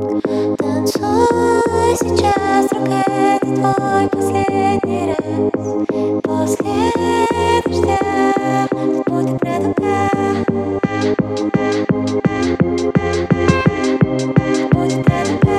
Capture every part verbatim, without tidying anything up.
Танцуй сейчас, друг, это твой последний раз. После дождя тут будет предуга. Будет предуга.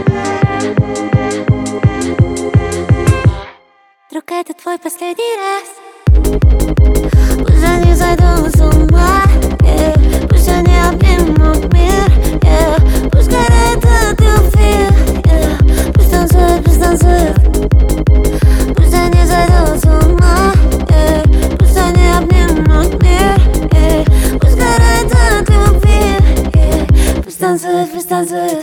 Друг, это твой последний раз. Пусть они зайдут с ума, yeah. Пусть они обнимут мир, yeah. Пусть горит от любви, yeah. Пусть танцуют, пусть танцуют. Пусть они зайдут с ума, yeah. Пусть они обнимут мир, yeah. Пусть горит от любви, yeah. Пусть танцуют, пусть танцуют.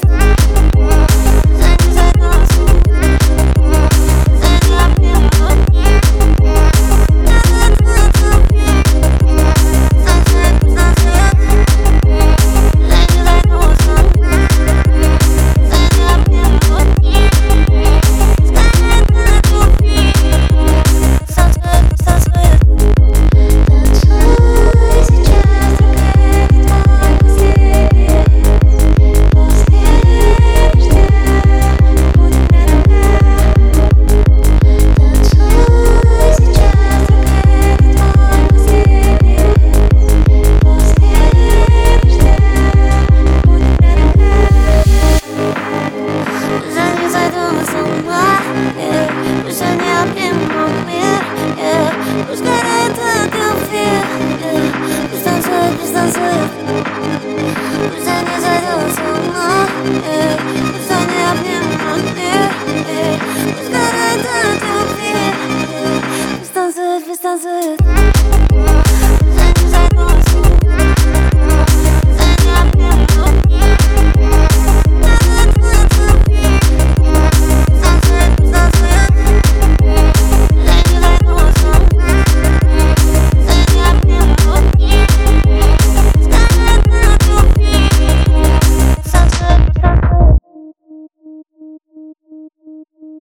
Пусть они зайдут с ума, yeah.